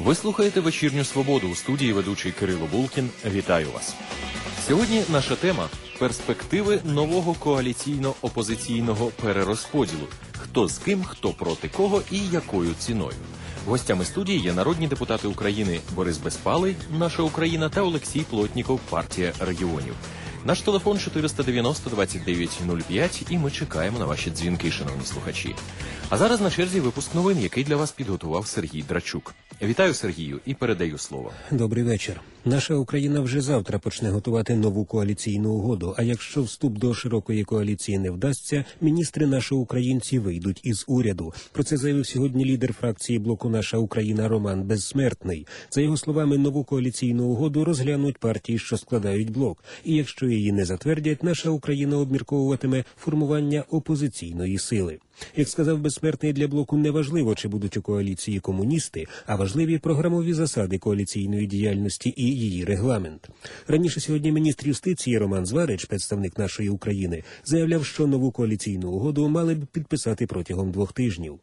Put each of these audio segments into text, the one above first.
Ви слухаєте «Вечірню свободу», у студії ведучий Кирило Булкін. Вітаю вас. Сьогодні наша тема – перспективи нового коаліційно-опозиційного перерозподілу. Хто з ким, хто проти кого і якою ціною. Гостями студії є народні депутати України Борис Безпалий, «Наша Україна» та Олексій Плотніков, «Партія регіонів». Наш телефон 490-29-05, і ми чекаємо на ваші дзвінки, шановні слухачі. А зараз на черзі випуск новин, який для вас підготував Сергій Драчук. Вітаю, Сергію, і передаю слово. Добрий вечір. Наша Україна вже завтра почне готувати нову коаліційну угоду, а якщо вступ до широкої коаліції не вдасться, міністри «Наші українці» вийдуть із уряду. Про це заявив сьогодні лідер фракції блоку «Наша Україна» Роман Безсмертний. За його словами, нову коаліційну угоду розглянуть партії, що складають блок. І якщо її не затвердять, «Наша Україна» обмірковуватиме формування опозиційної сили. Як сказав Безсмертний, для блоку не важливо, чи будуть у коаліції комуністи, а важливі програмові засади коаліційної діяльності і її регламент. Раніше сьогодні міністр юстиції Роман Зварич, представник «Нашої України», заявляв, що нову коаліційну угоду мали б підписати протягом 2 тижнів.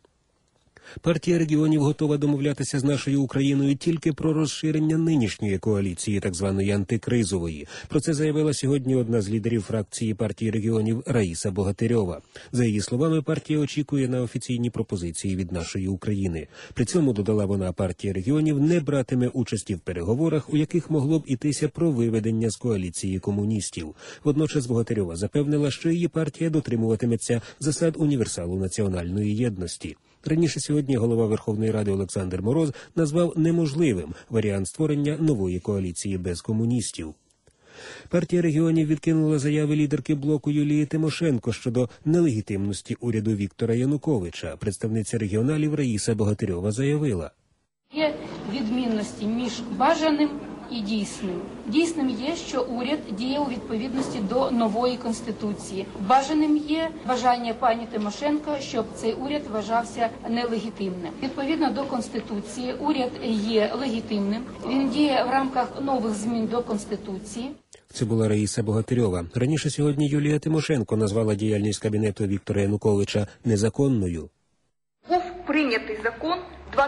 Партія регіонів готова домовлятися з «Нашою Україною» тільки про розширення нинішньої коаліції, так званої антикризової. Про це заявила сьогодні одна з лідерів фракції партії регіонів Раїса Богатирьова. За її словами, партія очікує на офіційні пропозиції від «Нашої України». При цьому, додала вона, партія регіонів не братиме участі в переговорах, у яких могло б ітися про виведення з коаліції комуністів. Водночас Богатирьова запевнила, що її партія дотримуватиметься засад універсалу національної єдності. Раніше сьогодні голова Верховної Ради Олександр Мороз назвав неможливим варіант створення нової коаліції без комуністів. Партія регіонів відкинула заяви лідерки блоку Юлії Тимошенко щодо нелегітимності уряду Віктора Януковича. Представниця регіоналів Раїса Богатирьова заявила: Є відмінності між бажаним і дійсним. Дійсним є, що уряд діє у відповідності до нової Конституції. Бажаним є бажання пані Тимошенко, щоб цей уряд вважався нелегітимним. Відповідно до Конституції, уряд є легітимним. Він діє в рамках нових змін до Конституції. Це була Раїса Богатирьова. Раніше сьогодні Юлія Тимошенко назвала діяльність кабінету Віктора Януковича незаконною. Був прийнятий закон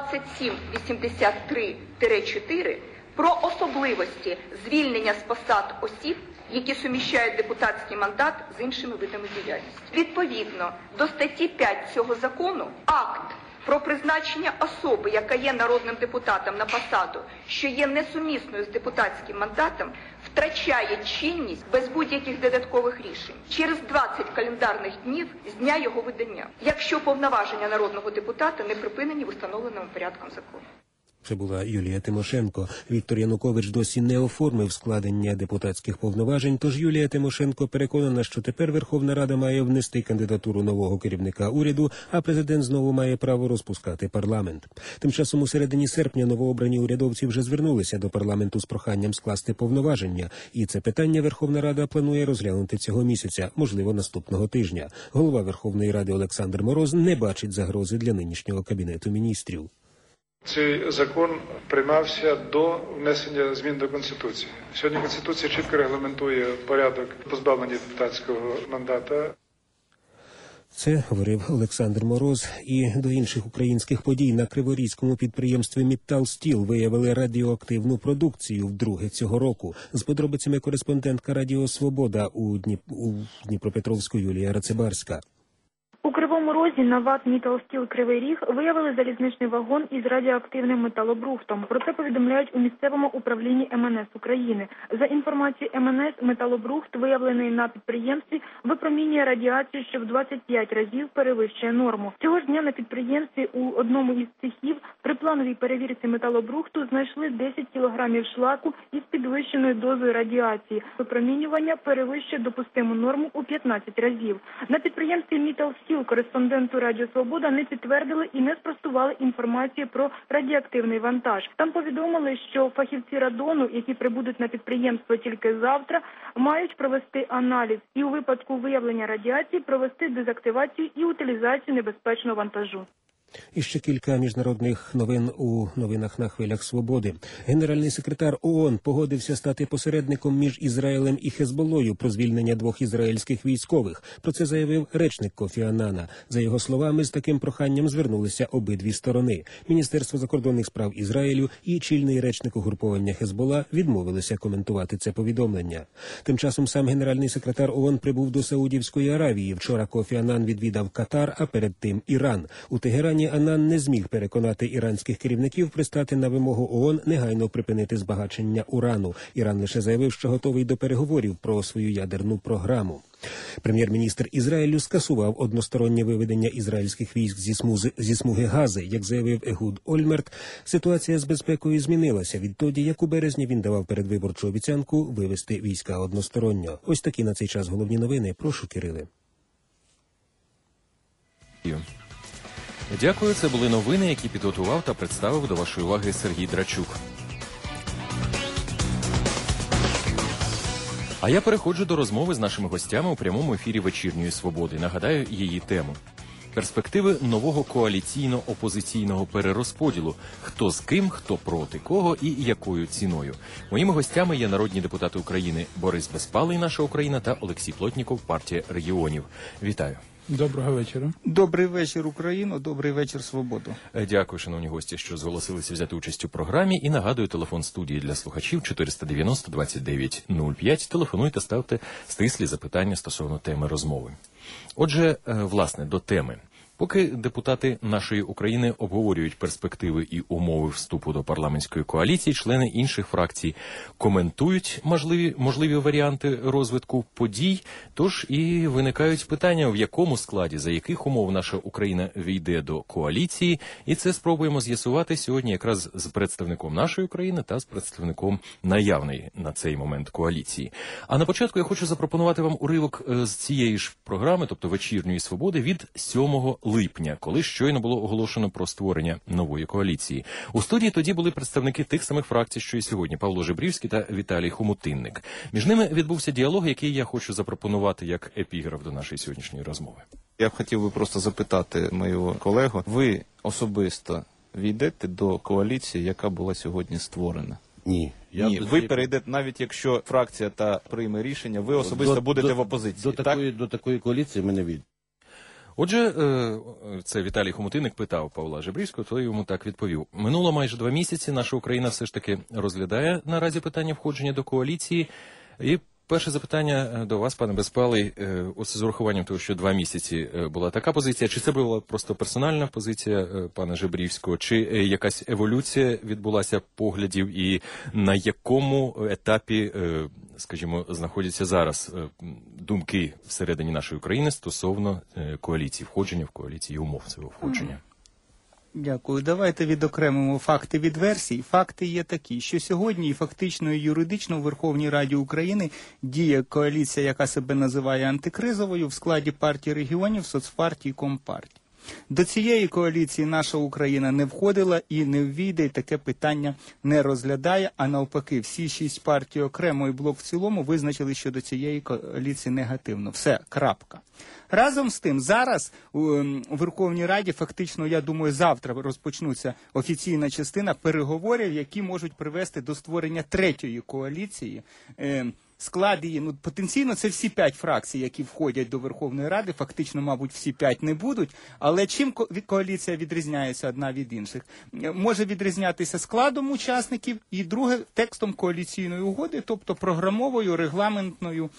2783-4 про особливості звільнення з посад осіб, які суміщають депутатський мандат з іншими видами діяльності. Відповідно до статті 5 цього закону, акт про призначення особи, яка є народним депутатом на посаду, що є несумісною з депутатським мандатом, втрачає чинність без будь-яких додаткових рішень через 20 календарних днів з дня його видання, якщо повноваження народного депутата не припинені в установленому порядком закону. Це була Юлія Тимошенко. Віктор Янукович досі не оформив складення депутатських повноважень, тож Юлія Тимошенко переконана, що тепер Верховна Рада має внести кандидатуру нового керівника уряду, а президент знову має право розпускати парламент. Тим часом у середині серпня новообрані урядовці вже звернулися до парламенту з проханням скласти повноваження, і це питання Верховна Рада планує розглянути цього місяця, можливо, наступного тижня. Голова Верховної Ради Олександр Мороз не бачить загрози для нинішнього Кабінету міністрів. Цей закон приймався до внесення змін до Конституції. Сьогодні Конституція чітко регламентує порядок позбавлення депутатського мандата. Це говорив Олександр Мороз. І до інших українських подій. На криворізькому підприємстві «Міттал-Стіл» виявили радіоактивну продукцію вдруге цього року. З подробицями кореспондентка Радіо Свобода у Дніпропетровську Юлія Рацибарська. У Кривому Розі на ВАТ «Міттал-Стіл» Кривий Ріг виявили залізничний вагон із радіоактивним металобрухтом. Про це повідомляють у місцевому управлінні МНС України. За інформацією МНС, металобрухт, виявлений на підприємстві, випромінює радіацію, що в 25 разів перевищує норму. Цього ж дня на підприємстві у одному із цехів при плановій перевірці металобрухту знайшли 10 кілограмів шлаку із підвищеною дозою радіації. Випромінювання перевищує допустиму норму у 15 разів. На підприємстві «Міттал-Стіл» кореспонденту Радіо Свобода не підтвердили і не спростували інформацію про радіоактивний вантаж. Там повідомили, що фахівці радону, які прибудуть на підприємство тільки завтра, мають провести аналіз і у випадку виявлення радіації провести дезактивацію і утилізацію небезпечного вантажу. І ще кілька міжнародних новин у новинах на хвилях свободи. Генеральний секретар ООН погодився стати посередником між Ізраїлем і Хезболлою про звільнення 2 ізраїльських військових. Про це заявив речник Кофі Аннана. За його словами, з таким проханням звернулися обидві сторони. Міністерство закордонних справ Ізраїлю і чільний речник угруповання Хезболла відмовилися коментувати це повідомлення. Тим часом сам генеральний секретар ООН прибув до Саудівської Аравії. Вчора Кофі Аннан відвідав Катар, а перед тим Іран. У Тегерані Аннан не зміг переконати іранських керівників пристати на вимогу ООН негайно припинити збагачення урану. Іран лише заявив, що готовий до переговорів про свою ядерну програму. Прем'єр-міністр Ізраїлю скасував одностороннє виведення ізраїльських військ зі смуги Гази. Як заявив Егуд Ольмерт, ситуація з безпекою змінилася відтоді, як у березні він давав передвиборчу обіцянку вивести війська односторонньо. Ось такі на цей час головні новини. Прошу, Кириле. Дякую. Це були новини, які підготував та представив до вашої уваги Сергій Драчук. А я переходжу до розмови з нашими гостями у прямому ефірі «Вечірньої свободи». Нагадаю її тему. Перспективи нового коаліційно-опозиційного перерозподілу. Хто з ким, хто проти кого і якою ціною. Моїми гостями є народні депутати України Борис Безпалий, «Наша Україна» та Олексій Плотніков, партія регіонів. Вітаю. Доброго вечора. Добрий вечір, Україно. Добрий вечір, свободу. Дякую, шановні гості, що зголосилися взяти участь у програмі. І нагадую, телефон студії для слухачів 490-29-05. Телефонуйте, ставте стислі запитання стосовно теми розмови. Отже, власне, до теми. Поки депутати нашої України обговорюють перспективи і умови вступу до парламентської коаліції, члени інших фракцій коментують можливі варіанти розвитку подій, тож і виникають питання, в якому складі, за яких умов наша Україна війде до коаліції, і це спробуємо з'ясувати сьогодні якраз з представником нашої країни та з представником наявної на цей момент коаліції. А на початку я хочу запропонувати вам уривок з цієї ж програми, тобто «Вечірньої свободи», від 7 липня, коли щойно було оголошено про створення нової коаліції. У студії тоді були представники тих самих фракцій, що і сьогодні: Павло Жебрівський та Віталій Хомутинник. Між ними відбувся діалог, який я хочу запропонувати як епіграф до нашої сьогоднішньої розмови. Я б хотів би просто запитати мою колегу, ви особисто війдете до коаліції, яка була сьогодні створена? Ні. Ні, ви перейдете, навіть якщо фракція та прийме рішення, ви особисто будете в опозиції, До такої коаліції ми не війдемо. Отже, це Віталій Хомутинник питав Павла Жебрівського, той йому так відповів. Минуло майже 2 місяці, наша Україна все ж таки розглядає наразі питання входження до коаліції. І перше запитання до вас, пане Безпалий, ось з урахуванням того, що 2 місяці була така позиція, чи це була просто персональна позиція пана Жебрівського, чи якась еволюція відбулася поглядів, і на якому етапі, скажімо, знаходяться зараз думки всередині нашої країни стосовно коаліції, входження в коаліцію, умов цього входження? Дякую. Давайте відокремимо факти від версій. Факти є такі, що сьогодні і фактично, і юридично у Верховній Раді України діє коаліція, яка себе називає антикризовою, в складі партії регіонів, соцпартії, компартії. До цієї коаліції наша Україна не входила і не ввійде, і таке питання не розглядає, а навпаки, всі 6 партій окремо і блок в цілому визначили щодо цієї коаліції негативно. Все, крапка. Разом з тим, зараз у Верховній Раді фактично, я думаю, завтра розпочнуться офіційна частина переговорів, які можуть привести до створення 3-ї коаліції. Склад її, потенційно це всі 5 фракцій, які входять до Верховної Ради, фактично, мабуть, всі 5 не будуть, але чим коаліція відрізняється одна від інших? Може відрізнятися складом учасників і друге текстом коаліційної угоди, тобто програмовою, регламентною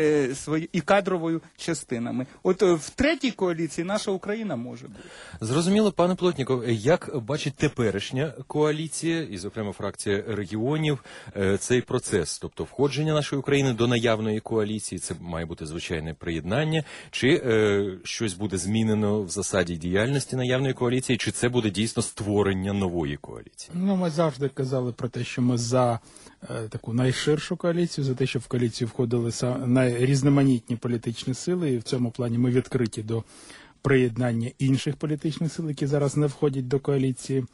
і кадровою частинами. От в 3-й коаліції наша Україна може бути. Зрозуміло, пане Плотніков, як бачить теперішня коаліція, і, зокрема, фракція регіонів, цей процес, тобто входження нашої України до наявної коаліції, це має бути звичайне приєднання, чи щось буде змінено в засаді діяльності наявної коаліції, чи це буде дійсно створення нової коаліції? Ми завжди казали про те, що ми за таку найширшу коаліцію, за те, щоб в коаліцію входили найрізноманітні політичні сили, і в цьому плані ми відкриті до приєднання інших політичних сил, які зараз не входять до коаліції.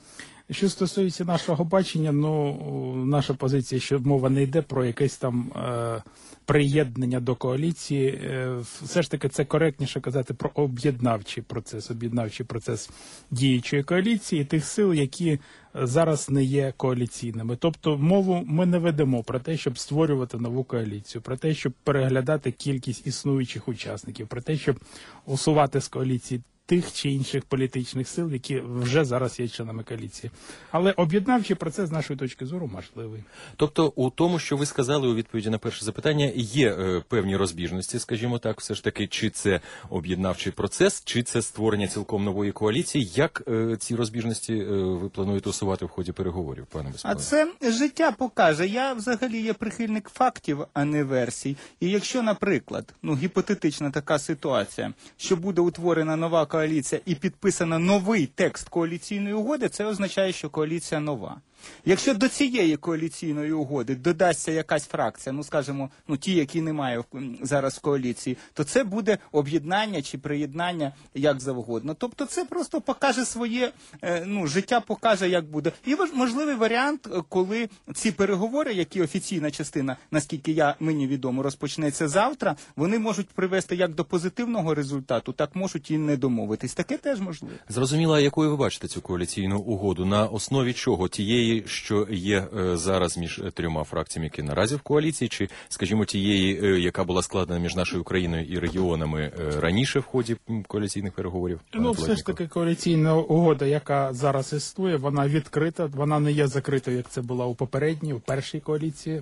Що стосується нашого бачення, наша позиція, що мова не йде про якесь там приєднання до коаліції. Все ж таки це коректніше казати про об'єднавчий процес діючої коаліції, тих сил, які зараз не є коаліційними. Тобто мову ми не ведемо про те, щоб створювати нову коаліцію, про те, щоб переглядати кількість існуючих учасників, про те, щоб усувати з коаліції тих чи інших політичних сил, які вже зараз є членами коаліції. Але об'єднавчий процес, з нашої точки зору, можливий. Тобто у тому, що ви сказали у відповіді на перше запитання, є певні розбіжності, скажімо так, все ж таки, чи це об'єднавчий процес, чи це створення цілком нової коаліції. Як ці розбіжності ви плануєте усувати в ході переговорів, пане Безпалов? А це життя покаже. Я взагалі є прихильник фактів, а не версій. І якщо, наприклад, гіпотетична така ситуація, що буде утворена нова коаліція і підписано новий текст коаліційної угоди, це означає, що коаліція нова. Якщо до цієї коаліційної угоди додасться якась фракція, скажімо, ті, які немає зараз в коаліції, то це буде об'єднання чи приєднання, як завгодно. Тобто це просто покаже своє, життя покаже, як буде. І можливий варіант, коли ці переговори, які офіційна частина, наскільки мені відомо, розпочнеться завтра, вони можуть привести як до позитивного результату, так можуть і не домовитись. Таке теж можливо. Зрозуміло, а якою ви бачите цю коаліційну угоду? На основі чого? Тієї, що є зараз між трьома фракціями, які наразі в коаліції, чи, скажімо, тієї, яка була складена між нашою країною і регіонами раніше в ході коаліційних переговорів? Все ж таки коаліційна угода, яка зараз існує, вона відкрита, вона не є закритою, як це була у попередній, у першій коаліції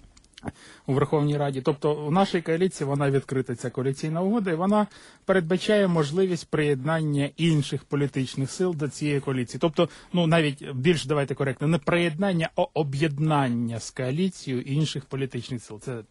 у Верховній Раді. Тобто в нашій коаліції вона відкрита, ця коаліційна угода, і вона передбачає можливість приєднання інших політичних сил до цієї коаліції. Тобто, навіть більш, давайте коректно, не приєднання, а об'єднання з коаліцією інших політичних сил. Це,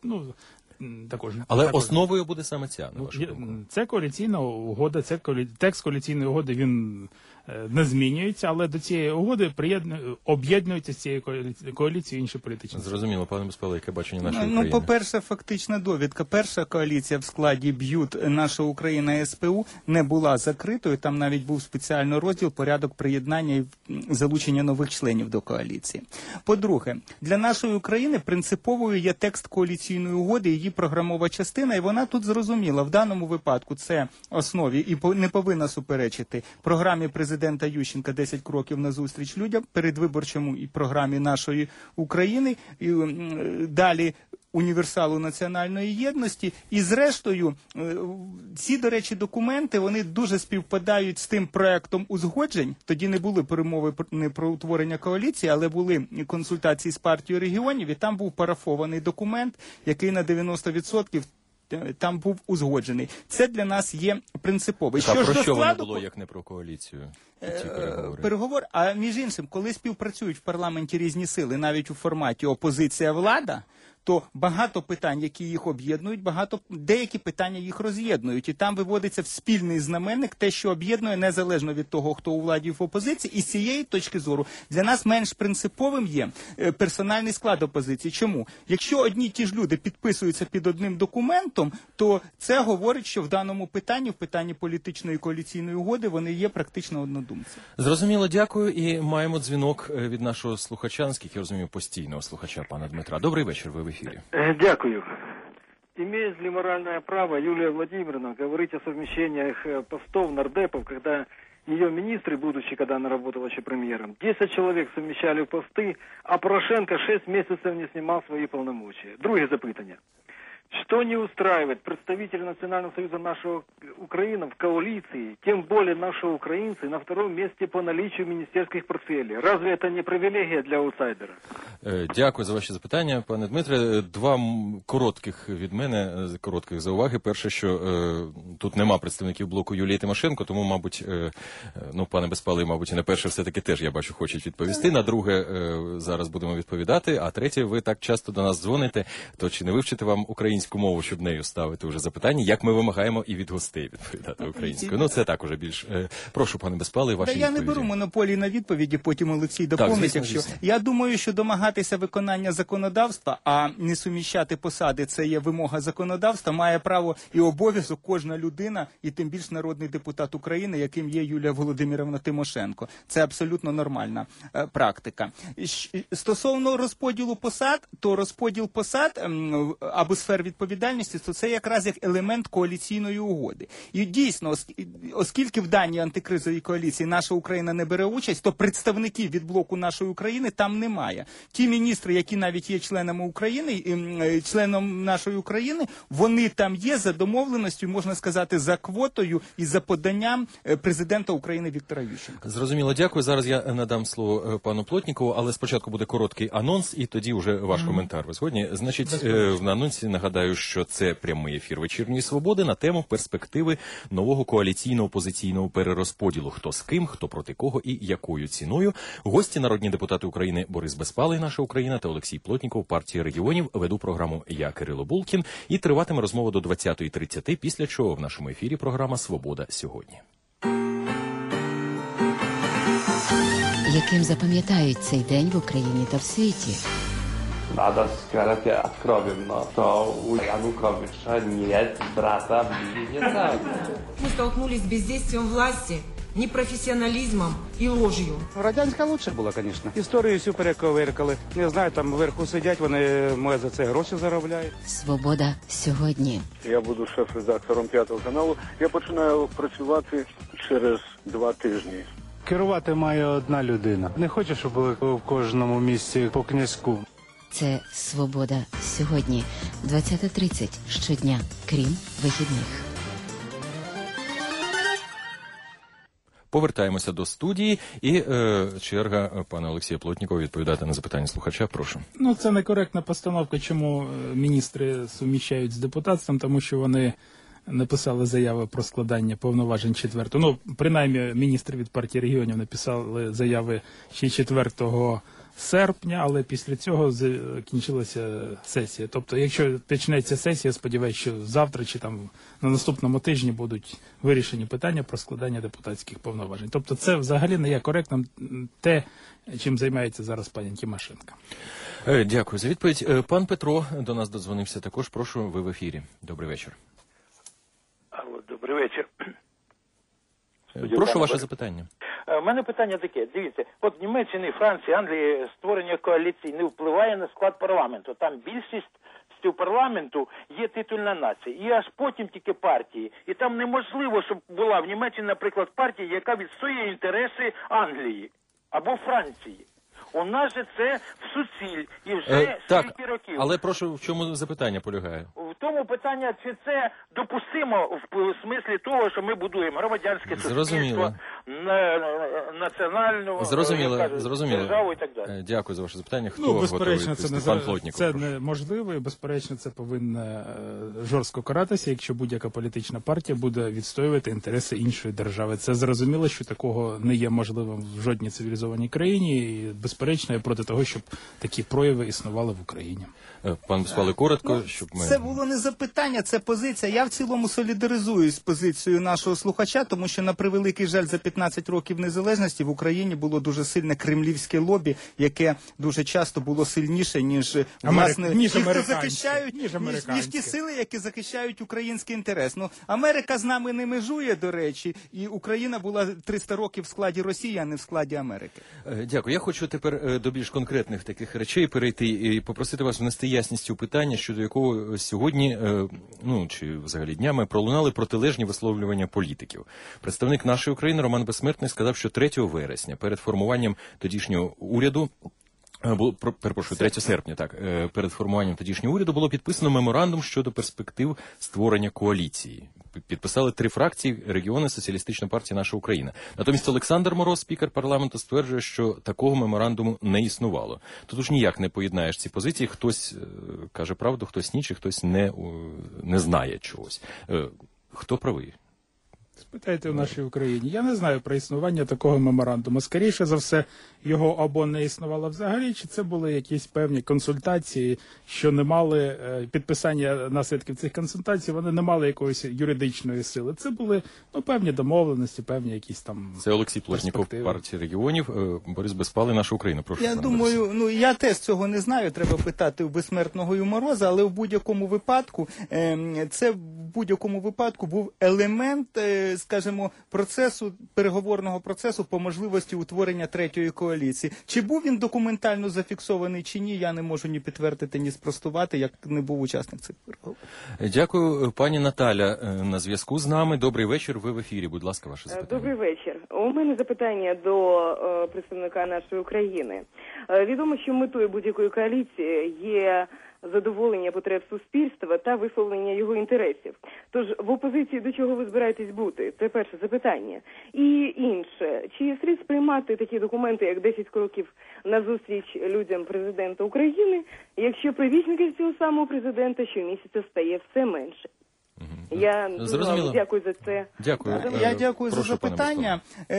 також. Але основою буде саме ця, на вашу думку? Це коаліційна угода, текст коаліційної угоди, він не змінюється, але до цієї угоди об'єднуються з цією коаліцією інші політичні сили. Зрозуміло, пане Безпалов, яке бачення нашої України? По-перше, фактична довідка. Перша коаліція в складі БЮТ «Наша Україна» СПУ не була закритою, там навіть був спеціальний розділ «Порядок приєднання і залучення нових членів до коаліції». По-друге, для нашої України принциповою є текст коаліційної угоди, її програмова частина, і вона тут зрозуміла. В даному випадку це основі і не повинна суперечити програмі президента Ющенка «10 кроків назустріч людям», передвиборчому і програмі нашої України, і далі універсалу національної єдності. І зрештою, ці, до речі, документи, вони дуже співпадають з тим проектом узгоджень. Тоді не були перемови не про утворення коаліції, але були консультації з партією регіонів, і там був парафований документ, який на 90% там був узгоджений. Це для нас є принциповий. Про що воно було, як не про коаліцію? Переговор, а між іншим, коли співпрацюють в парламенті різні сили, навіть у форматі опозиція-влада, то багато питань, які їх об'єднують, деякі питання їх роз'єднують. І там виводиться в спільний знаменник те, що об'єднує, незалежно від того, хто у владі в опозиції. І з цієї точки зору для нас менш принциповим є персональний склад опозиції. Чому? Якщо одні й ті ж люди підписуються під одним документом, то це говорить, що в даному питанні, в питанні політичної коаліційної угоди, вони є практично однодумці. Зрозуміло, дякую. І маємо дзвінок від нашого слухача, наскільки я розумію, постійного слухача, пана Дмитра. Добрий вечір, ви в ефірі. Дякую. Имеет ли моральное право Юлия Владимировна говорить о совмещениях постов нардепов, когда ее министры, будучи, когда она работала еще премьером, 10 человек совмещали посты, а Порошенко 6 месяцев не снимал свои полномочия? Друге запитання. Что не устраивает представителей Национального союза «Наша Украина» в коалиции, тем более наши украинцы, на втором месте по наличию министерских портфелей? Разве это не привилегия для аутсайдера? Дякую за ваші запитання, пане Дмитре. Два коротких від мене, коротких зауваги. Перше, що тут нема представників блоку Юлії Тимошенко, тому, мабуть, пане Безпалов, мабуть, і на перше все-таки теж, я бачу, хочуть відповісти. На друге, зараз будемо відповідати. А третє, ви так часто до нас дзвоните, то чи не вивчити вам українську українську мову, щоб нею ставити вже запитання, як ми вимагаємо і від гостей відповідати українською. Ну, це так уже більш... Прошу, пане Безпалий, ваші відповіді. Я не беру монополії на відповіді, потім Олексій доповнить, якщо... Я думаю, що домагатися виконання законодавства, а не суміщати посади, це є вимога законодавства, має право і обов'язок кожна людина, і тим більш народний депутат України, яким є Юлія Володимирівна Тимошенко. Це абсолютно нормальна практика. Стосовно розподілу посад, то розподіл посад або сфер відповідальності, то це якраз як елемент коаліційної угоди. І дійсно, оскільки в даній антикризовій коаліції наша Україна не бере участь, то представників від блоку нашої України там немає. Ті міністри, які навіть є членами України, членом нашої України, вони там є за домовленістю, можна сказати, за квотою і за поданням президента України Віктора Ющенка. Зрозуміло, дякую. Зараз я надам слово пану Плотнікову, але спочатку буде короткий анонс, і тоді вже ваш коментар. Ви згодні? Значить, в анонсі нагадаю, що це прямий ефір «Вечірньої свободи» на тему перспективи нового коаліційно-опозиційного перерозподілу. Хто з ким, хто проти кого і якою ціною. Гості народні депутати України Борис Безпалий, наша Україна, та Олексій Плотніков, партія регіонів. Веду програму я, Кирило Булкін, і триватиме розмова до 20:30, після чого в нашому ефірі програма «Свобода сьогодні». Яким запам'ятають цей день в Україні та в світі? بعد скарати откровенно, то у Януковича нет брата-близнеца. Мы столкнулись с бездействием власти, непрофессионализмом и ложью. Радянська лучше була, звісно. Історію всю перековиркали. Не знаю, там вверху сидять, вони, може, за це гроші заробляють. Свобода сьогодні. Я буду шеф-редактором 5-го каналу. Я починаю працювати через 2 тижні. Керувати має одна людина. Не хочу, щоб були в кожному місці по князьку. Це «Свобода сьогодні». 20:30 щодня, крім вихідних. Повертаємося до студії, і черга пана Олексія Плотнікова відповідати на запитання слухача. Прошу. Ну, це некоректна постановка, чому міністри суміщають з депутатством, тому що вони написали заяви про складання повноважень 4-го. Ну, принаймні, міністри від партії регіонів написали заяви ще 4 серпня, але після цього закінчилася сесія. Тобто, якщо почнеться сесія, я сподіваюся, що завтра чи там на наступному тижні будуть вирішені питання про складання депутатських повноважень. Тобто, це взагалі не є коректним те, чим займається зараз пані Тимошенко. Дякую за відповідь. Пан Петро до нас додзвонився також. Прошу, ви в ефірі. Добрий вечір. Алло, добрий вечір. Прошу ваше запитання. У мене питання таке. Дивіться, от в Німеччині, Франції, Англії створення коаліції не впливає на склад парламенту. Там більшість парламенту є титульна нація. І аж потім тільки партії. І там неможливо, щоб була в Німеччині, наприклад, партія, яка відстоює інтереси Англії або Франції. У нас же це в суціль і вже стільки років. Але прошу, в чому запитання полягає? В тому питання, чи це допустимо в смислі того, що ми будуємо громадянське суспільство, національну державу і так далі. Дякую за ваше запитання. Хто готовий відповісти? Пан Плотніков. Це неможливо і, безперечно, це повинно жорстко каратися, якщо будь-яка політична партія буде відстоювати інтереси іншої держави. Це зрозуміло, що такого не є можливим в жодній цивілізованій країні, і, безперечно, я проти того, щоб такі прояви існували в Україні. Пан Безпалий, коротко, щоб ми... Це було не запитання, це позиція. Я в цілому солідаризуюсь з позицією нашого слухача, тому що, на превеликий жаль, за 15 років незалежності в Україні було дуже сильне кремлівське лобі, яке дуже часто було сильніше, ніж власне ті, хто захищають, ніж ті сили, які захищають український інтерес. Ну, Америка з нами не межує, до речі, і Україна була 300 років в складі Росії, а не в складі Америки. Дякую. Я хочу тепер до більш конкретних таких речей перейти і попросити вас внести ясність у питання, щодо якого сьогодні, чи взагалі днями, пролунали протилежні висловлювання політиків. Представник нашої України Роман Безсмертний сказав, що 3 вересня перед формуванням тодішнього уряду, 3 серпня, перед формуванням тодішнього уряду було підписано меморандум щодо перспектив створення коаліції. Підписали 3 фракції регіони Соціалістична партія Наша Україна. Натомість Олександр Мороз, спікер парламенту, стверджує, що такого меморандуму не існувало. Тут уж ніяк не поєднаєш ці позиції. Хтось каже правду, хтось ні, чи хтось не знає чогось. Хто правий? Спитайте у нашій Україні. Я не знаю про існування такого меморандуму. Скоріше за все, його або не існувало взагалі, чи це були якісь певні консультації, що не мали підписання наслідків цих консультацій, вони не мали якоїсь юридичної сили. Це були певні домовленості, певні якісь там. Це Олексій Плотніков, партії регіонів. Борис Безпалий, Наша Україна. Прошу. Я думаю, я теж цього не знаю, треба питати у безсмертного юмороза, але в будь-якому випадку був елемент, скажімо, переговорного процесу по можливості утворення третьої коаліції. Чи був він документально зафіксований чи ні, я не можу ні підтвердити, ні спростувати, як не був учасник цих переговорів. Дякую. Пані Наталя на зв'язку з нами. Добрий вечір, ви в ефірі. Будь ласка, ваше запитання. Добрий вечір. У мене запитання до представника нашої України. Відомо, що метою будь-якої коаліції є задоволення потреб суспільства та висловлення його інтересів. Тож в опозиції до чого ви збираєтесь бути? Це перше запитання. І інше. Чи слід сприймати такі документи, як 10 кроків назустріч людям президента України, якщо привічників цього самого президента щомісяця стає все менше? Я дякую за це. Дякую. Я дякую за запитання.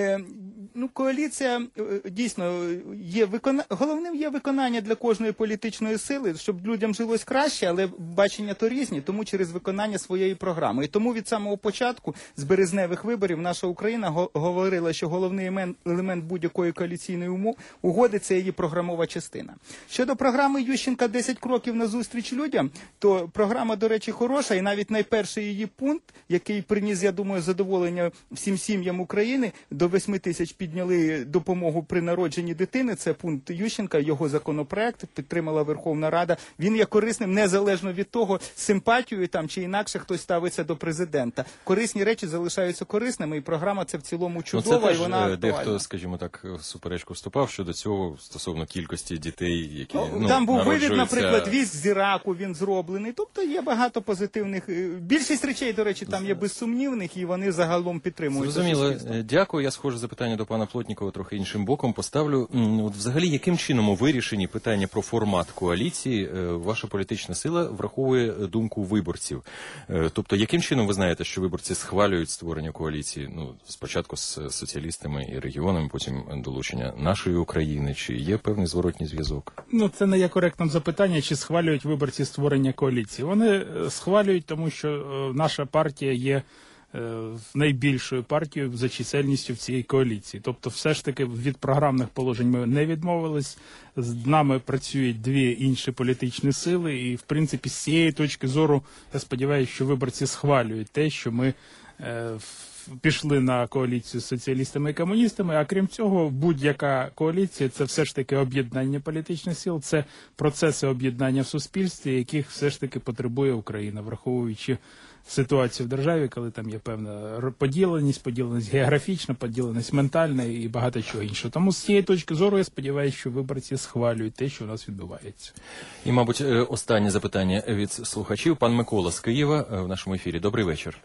Коаліція дійсно є головним є виконання для кожної політичної сили, щоб людям жилось краще, але бачення то різні, тому через виконання своєї програми. І тому від самого початку з березневих виборів наша Україна говорила, що головний елемент будь-якої коаліційної угоди – це її програмова частина. Щодо програми Ющенка «10 кроків назустріч людям», то програма, до речі, хороша, і навіть найперший її пункт, який приніс, я думаю, задоволення всім сім'ям України, до 8 тисяч підняли допомогу при народженні дитини, це пункт Ющенка, його законопроект підтримала Верховна Рада. Він є корисним незалежно від того, симпатією там чи інакше хтось ставиться до президента. Корисні речі залишаються корисними, і програма це в цілому чудова, і вона актуальна. Дехто, скажімо так, в суперечку вступав щодо цього стосовно кількості дітей, які там був вивід, наприклад, віз з Іраку, він зроблений. Тобто є багато позитивних. Більшість речей, до речі, там є безсумнівних, і вони загалом підтримують. Зрозуміло. Дякую. Я схоже запитання до пана Плотнікова трохи іншим боком поставлю. От взагалі, яким чином у вирішенні питання про формат коаліції ваша політична сила враховує думку виборців? Тобто, яким чином ви знаєте, що виборці схвалюють створення коаліції? Спочатку з соціалістами і регіонами, потім долучення нашої України. Чи є певний зворотній зв'язок? Це не є коректним запитання, чи схвалюють виборці створення коаліції. Вони схвалюють, тому що наша партія є найбільшою партією за чисельністю в цій коаліції. Тобто все ж таки від програмних положень ми не відмовились. З нами працюють дві інші політичні сили, і в принципі з цієї точки зору я сподіваюся, що виборці схвалюють те, що ми пішли на коаліцію з соціалістами і комуністами, а крім цього, будь-яка коаліція – це все ж таки об'єднання політичних сил, це процеси об'єднання в суспільстві, яких все ж таки потребує Україна, враховуючи ситуацію в державі, коли там є певна поділеність географічна, поділеність ментальна і багато чого іншого. Тому з цієї точки зору я сподіваюся, що виборці схвалюють те, що у нас відбувається. І, мабуть, останнє запитання від слухачів. Пан Микола з Києва в нашому ефірі. Добрий вечір.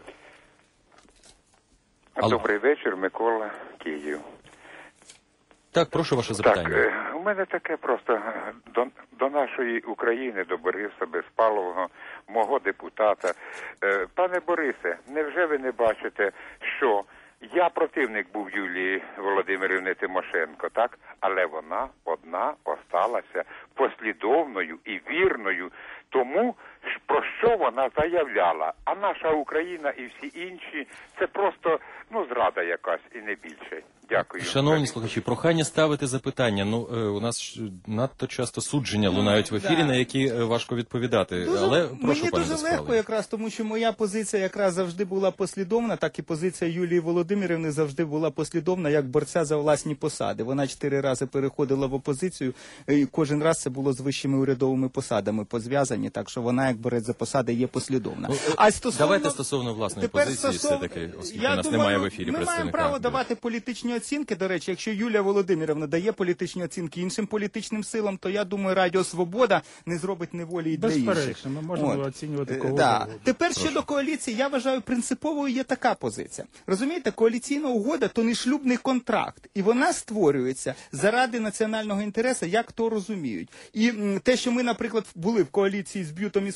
Добрий вечір, Микола, Київ. Так, прошу ваше запитання. Так, у мене таке просто до нашої України, до Бориса Безпалового, мого депутата. Пане Борисе, невже ви не бачите, що я противник був Юлії Володимирівни Тимошенко, так? Але вона одна осталася послідовною і вірною тому, про що вона заявляла. А наша Україна і всі інші – це просто, зрада якась і не більше. Дякую. Шановні слухачі, прохання ставити запитання. У нас надто часто судження лунають в ефірі, на які важко відповідати. Але прошу, мені пане дуже Безпалий. легко якраз, тому що моя позиція якраз завжди була послідовна, так і позиція Юлії Володимирівни завжди була послідовна, як борця за власні посади. Вона 4 рази переходила в опозицію, і кожен раз це було з вищими урядовими посадами позв'язані, так що вона, як борець за посади, є послідовна. Давайте стосовно власної позиції все-таки, оскільки у нас немає в ефірі представника. Ми маємо право давати політичні оцінки. До речі, якщо Юлія Володимирівна дає політичні оцінки іншим політичним силам, то я думаю, Радіо Свобода не зробить неволі і для інших. Безперечно, ми можемо оцінювати кого. Тепер щодо коаліції, я вважаю, принциповою є така позиція. Розумієте, коаліційна угода – то не шлюбний контракт. І вона створюється заради національного інтересу, як то розуміють. І те, що ми, наприклад, були в коаліції з Б'ютом і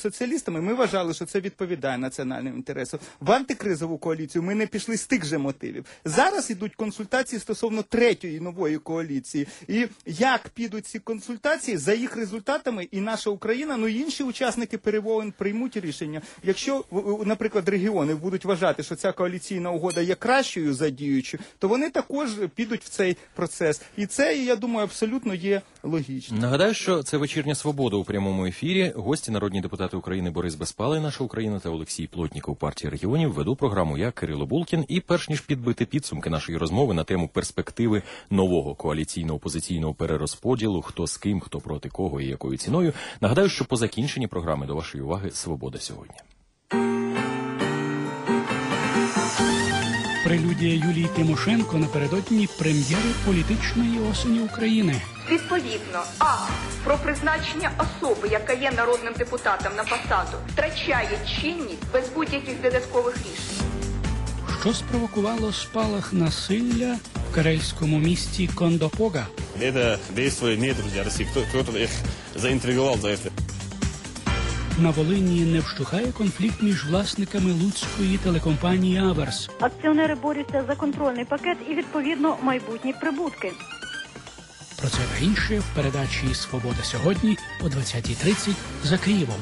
соціалістами, ми вважали, що це відповідає національним інтересам. В антикризову коаліцію ми не пішли з тих же мотивів. Зараз йдуть консультації стосовно третьої нової коаліції. І як підуть ці консультації, за їх результатами і наша Україна, ну і інші учасники перемовин приймуть рішення. Якщо, наприклад, регіони будуть вважати, що ця коаліційна угода є кращою за діючу, то вони також підуть в цей процес. І це, я думаю, абсолютно є логічно. Нагадаю, що це «Вечірня свобода» у прямому ефірі. Гості народні депутати України Борис Безпалий, «Наша Україна» та Олексій Плотніков, партія регіонів. Веду програму я, Кирило Булкін. І перш ніж підбити підсумки нашої розмови на тему перспективи нового коаліційно-опозиційного перерозподілу, хто з ким, хто проти кого і якою ціною, нагадаю, що по закінченні програми до вашої уваги «Свобода сьогодні». Прелюдія Юлії Тимошенко напередодні прем'єри політичної осені України. Відповідно, акт про призначення особи, яка є народним депутатом на посаду, втрачає чинність без будь-яких додаткових рішень. Що спровокувало спалах насилля в карельському місті Кондопога? Это действие не друзья России. Кто-то их заинтриговал за это. На Волині не вщухає конфлікт між власниками луцької телекомпанії «Аверс». Акціонери борються за контрольний пакет і, відповідно, майбутні прибутки. Про це та інше в передачі «Свобода сьогодні» о 20:30 за Києвом.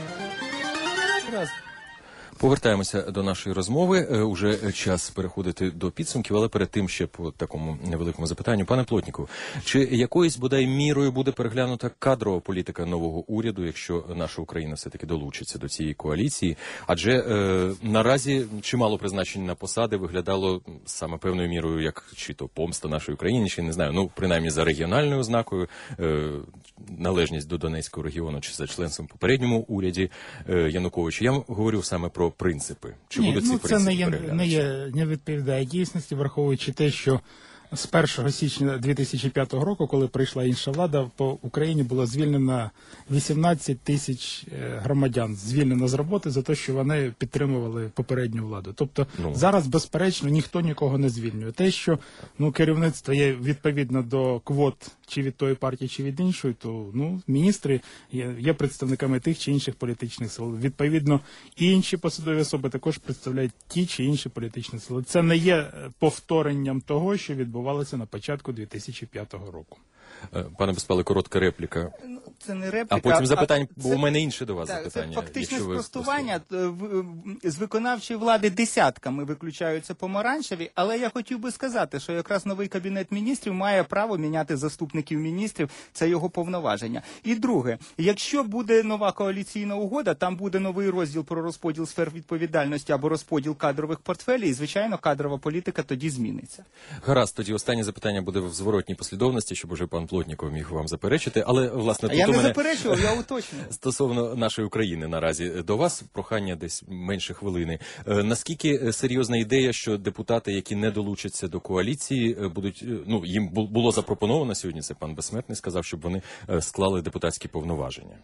Повертаємося до нашої розмови. Уже час переходити до підсумків, але перед тим ще по такому невеликому запитанню. Пане Плотнікову, чи якоюсь, бодай, мірою буде переглянута кадрова політика нового уряду, якщо наша Україна все-таки долучиться до цієї коаліції? Адже наразі чимало призначень на посади виглядало саме певною мірою, як чи то помста нашої Україні, чи не знаю, ну, принаймні за регіональною ознакою, належність до Донецького регіону, чи за членством в попередньому уряді Януковича. Я говорю саме про принципи. Чи будуть ці принципи це не відповідає дійсності, враховуючи те, що з 1 січня 2005 року, коли прийшла інша влада, по Україні було звільнено 18 тисяч громадян, звільнено з роботи за те, що вони підтримували попередню владу. Тобто зараз, безперечно, ніхто нікого не звільнює. Те, що керівництво є відповідно до квот чи від тої партії, чи від іншої, то міністри є представниками тих чи інших політичних сил. Відповідно, і інші посадові особи також представляють ті чи інші політичні сили. Це не є повторенням того, що відбувалося на початку 2005 року. Пане Безпалий, коротка репліка. Це не репліка. А потім запитання, бо у мене інше до вас запитання. Це фактичне спростування. З виконавчої влади десятками виключаються помаранчеві, але я хотів би сказати, що якраз новий Кабінет міністрів має право міняти заступників міністрів, це його повноваження. І друге, якщо буде нова коаліційна угода, там буде новий розділ про розподіл сфер відповідальності або розподіл кадрових портфелів, і, звичайно, кадрова політика тоді зміниться. Гаразд, тоді останнє запитання буде в зворотній послідовності, щоб уже пан Плотніков міг вам заперечити, але, власне, тут я не заперечував, я уточнюю. Стосовно нашої України наразі, до вас прохання десь менше хвилини. Наскільки серйозна ідея, що депутати, які не долучаться до коаліції, будуть, їм було запропоновано сьогодні, це пан Безсмертний сказав, щоб вони склали депутатські повноваження?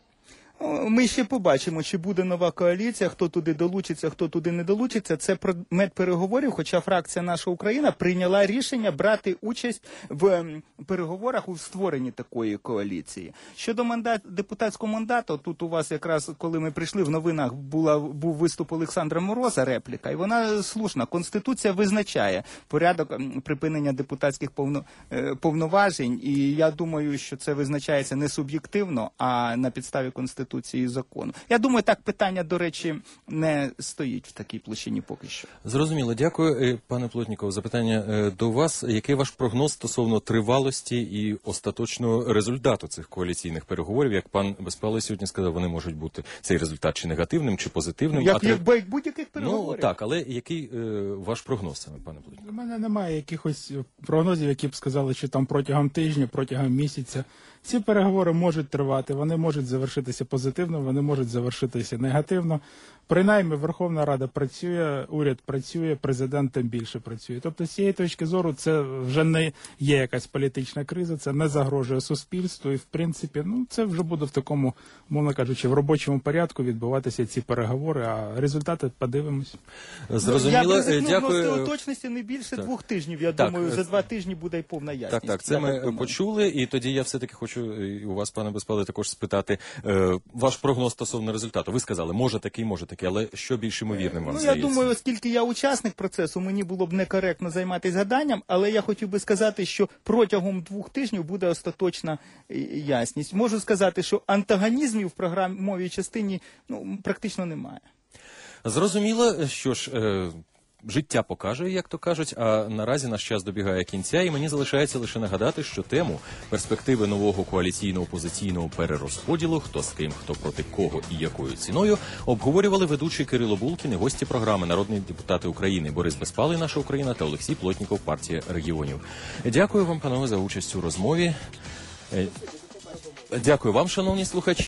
Ми ще побачимо, чи буде нова коаліція, хто туди долучиться, хто туди не долучиться. Це предмет переговорів, хоча фракція «Наша Україна» прийняла рішення брати участь в переговорах у створенні такої коаліції. Щодо депутатського мандату, тут у вас якраз, коли ми прийшли, в новинах був виступ Олександра Мороза, репліка, і вона слушна. Конституція визначає порядок припинення депутатських повноважень, і я думаю, що це визначається не суб'єктивно, а на підставі Конституції і закону. Я думаю, так питання, до речі, не стоїть в такій площині поки що. Зрозуміло. Дякую. Пане Плотніков, запитання до вас. Який ваш прогноз стосовно тривалості і остаточного результату цих коаліційних переговорів? Як пан Безпалий сьогодні сказав, вони можуть бути цей результат чи негативним, чи позитивним. Як будь-яких переговорів. Так, але який ваш прогноз саме, пане Плотніков? У мене немає якихось прогнозів, які б сказали, що там протягом тижня, протягом місяця. Ці переговори можуть тривати, вони можуть завершитися позитивно, вони можуть завершитися негативно. Принаймні, Верховна Рада працює, уряд працює, президент тим більше працює. Тобто, з цієї точки зору, це вже не є якась політична криза, це не загрожує суспільству і, в принципі, це вже буде в такому, мовно кажучи, в робочому порядку відбуватися ці переговори, а результати подивимось. Зрозуміло, я дякую. Точності не більше 2 тижнів, я думаю, за 2 тижні буде й повна ясність. Так, це ми почули, і тоді я все-таки хочу хочу і у вас, пане Безпале, також спитати ваш прогноз стосовно результату. Ви сказали, може такий, але що більш ймовірним вам здається? Я думаю, оскільки я учасник процесу, мені було б некоректно займатися гаданням, але я хотів би сказати, що протягом 2 тижнів буде остаточна ясність. Можу сказати, що антагонізмів в програмовій частині практично немає. Зрозуміло, що ж, життя покаже, як то кажуть, а наразі наш час добігає кінця, і мені залишається лише нагадати, що тему перспективи нового коаліційно-опозиційного перерозподілу, хто з ким, хто проти кого і якою ціною, обговорювали ведучий Кирило Булкін і гості програми народні депутати України Борис Безпалий, Наша Україна, та Олексій Плотніков, Партія регіонів. Дякую вам, панове, за участь у розмові. Дякую вам, шановні слухачі.